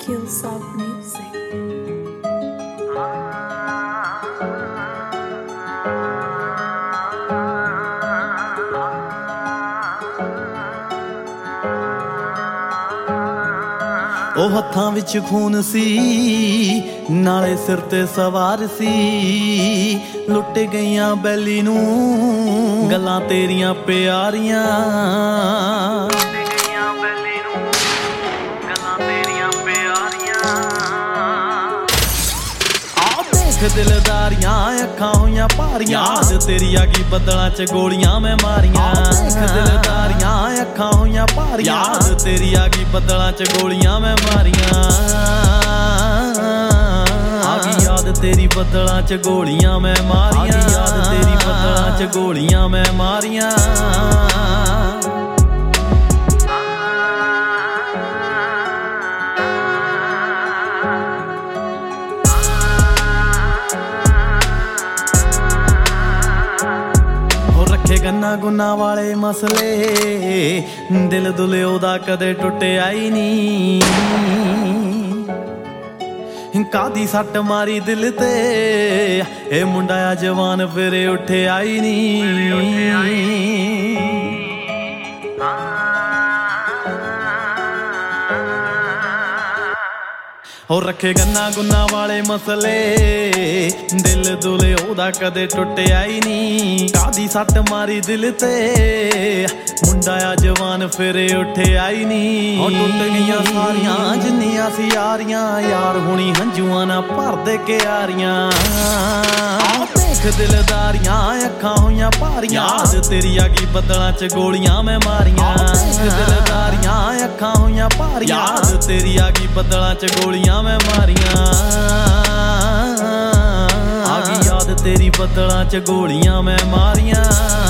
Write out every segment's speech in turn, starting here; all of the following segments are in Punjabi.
Killsoft Music. ਉਹ ਹੱਥਾਂ ਵਿੱਚ ਖੂਨ ਸੀ ਨਾਲੇ ਸਿਰ ਤੇ ਸਵਾਰ ਸੀ ਲੁੱਟ ਗਈਆਂ ਬੈਲੀ ਨੂੰ ਗੱਲਾਂ ਤੇਰੀਆਂ ਪਿਆਰੀਆਂ ਦਿਲਦਾਰੀਆਂ ਅੱਖਾਂ ਹੋਈਆਂ ਭਾਰੀਆਂ ਯਾਦ ਤੇਰੀ ਆ ਗਈ ਬੱਦਲਾਂ 'ਚ ਗੋਲੀਆਂ ਮੈਂ ਮਾਰੀਆਂ ਦਿਲਦਾਰੀਆਂ ਅੱਖਾਂ ਹੋਈਆਂ ਭਾਰੀਆਂ ਯਾਦ ਤੇਰੀ ਆ ਗਈ ਬੱਦਲਾਂ 'ਚ ਗੋਲੀਆਂ ਮੈਂ ਮਾਰੀਆਂ ਆ ਗਈ ਯਾਦ ਤੇਰੀ ਬੱਦਲਾਂ 'ਚ ਗੋਲੀਆਂ ਮੈਂ ਮਾਰੀਆਂ ਯਾਦ ਤੇਰੀ ਬੱਦਲਾਂ 'ਚ ਗੋਲੀਆਂ ਮੈਂ ਮਾਰੀਆਂ ਗੰਨਾ ਗੁੰਨਾ ਵਾਲੇ ਮਸਲੇ ਦਿਲ ਦੁਲੇ ਉਹਦਾ ਕਦੇ ਟੁੱਟਿਆ ਹੀ ਨੀ ਕਾਦੀ ਸੱਟ ਮਾਰੀ ਦਿਲ ਤੇ ਇਹ ਮੁੰਡਾ ਆ ਜਵਾਨ ਫਿਰ ਉੱਠਿਆ ਹੀ ਨੀ ਹੋ ਰੱਖੇ ਗੰਨਾ ਗੁੰਨਾ ਵਾਲੇ ਮਸਲੇ ਦਿਲ ਦੁਲੇ ਉਹਦਾ ਕਦੇ ਟੁੱਟਿਆ ਹੀ ਨੀ ਕਾਦੀ ਸੱਟ ਮਾਰੀ ਦਿਲ ਤੇ ਮੁੰਡਾ ਆ ਜਵਾਨ ਫਿਰ ਉੱਠਿਆ ਹੀ ਨੀ ਉਹ ਟੁੱਟ ਗਈਆਂ ਸਾਰੀਆਂ ਜਿੰਨੀਆਂ ਸੀ ਯਾਰੀਆਂ ਯਾਰ ਹੁਣੀ ਹੰਝੂਆਂ ਨਾ ਭਰਦੇ ਕਿਆਰੀਆਂ ਦੇਖ ਦਿਲਦਾਰੀਆਂ ਅੱਖਾਂ ਹੋਈਆਂ ਭਾਰੀਆਂ ਯਾਦ ਤੇਰੀ ਆ ਗਈ ਬੱਦਲਾਂ 'ਚ ਗੋਲੀਆਂ ਮੈਂ ਮਾਰੀਆਂ ਦਿਲਦਾਰੀਆਂ ਅੱਖਾਂ ਹੋਈਆਂ ਭਾਰੀਆਂ ਯਾਦ ਤੇਰੀ ਆ ਗਈ ਬੱਦਲਾਂ 'ਚ ਗੋਲੀਆਂ ਮੈਂ ਮਾਰੀਆਂ ਆ ਗਈ ਯਾਦ ਤੇਰੀ ਬੱਦਲਾਂ 'ਚ ਗੋਲੀਆਂ ਮੈਂ ਮਾਰੀਆਂ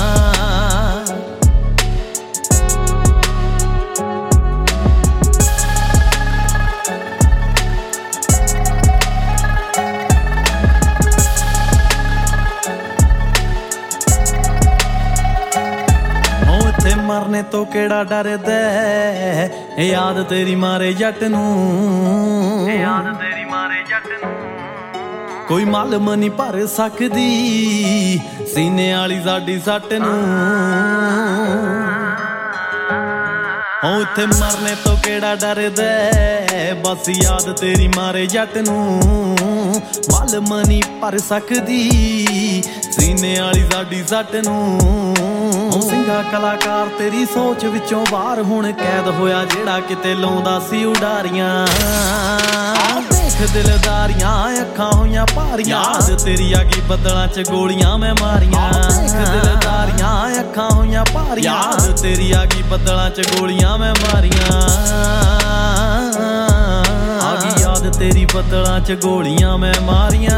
ਮਰਨੇ ਤੋਂ ਕਿਹੜਾ ਡਰਦਾ ਯਾਦ ਤੇਰੀ ਮਾਰੇ ਜੱਟ ਨੂੰ ਯਾਦ ਤੇਰੀ ਮਾਰੇ ਜੱਟ ਨੂੰ ਕੋਈ ਮਾਲਮ ਨਹੀਂ ਭਰ ਸਕਦੀ ਸੀਨੇ ਵਾਲੀ ਸਾਡੀ ਸੱਟ ਨੂੰ ਹੋ ਇੱਥੇ ਮਰਨੇ ਤੋਂ ਕਿਹੜਾ ਡਰਦਾ ਬਸ ਯਾਦ ਤੇਰੀ ਮਾਰੇ ਜੱਟ ਨੂੰ ਮਾਲਮ ਨਹੀਂ ਭਰ ਸਕਦੀ ਸੀਨੇ ਵਾਲੀ ਸਾਡੀ ਸੱਟ ਨੂੰ ਸਿੰਘਾ ਕਲਾਕਾਰ ਤੇਰੀ ਸੋਚ ਵਿੱਚੋਂ ਬਾਹਰ ਹੁਣ ਕੈਦ ਹੋਇਆ ਜਿਹੜਾ ਕਿਤੇ ਲਾਉਂਦਾ ਸੀ ਉਡਾਰੀਆਂ ਦੇਖ ਦਿਲਦਾਰੀਆਂ ਅੱਖਾਂ ਹੋਈਆਂ ਭਾਰੀਆਂ ਯਾਦ ਤੇਰੀ ਆ ਗਈ ਬੱਦਲਾਂ 'ਚ ਗੋਲੀਆਂ ਮੈਂ ਮਾਰੀਆਂ ਦੇਖ ਦਿਲਦਾਰੀਆਂ ਅੱਖਾਂ ਹੋਈਆਂ ਭਾਰੀਆਂ ਯਾਦ ਤੇਰੀ ਆ ਗਈ ਬੱਦਲਾਂ 'ਚ ਗੋਲੀਆਂ ਮੈਂ ਮਾਰੀਆਂ ਆ ਗਈ ਯਾਦ ਤੇਰੀ ਬੱਦਲਾਂ 'ਚ ਗੋਲੀਆਂ ਮੈਂ ਮਾਰੀਆਂ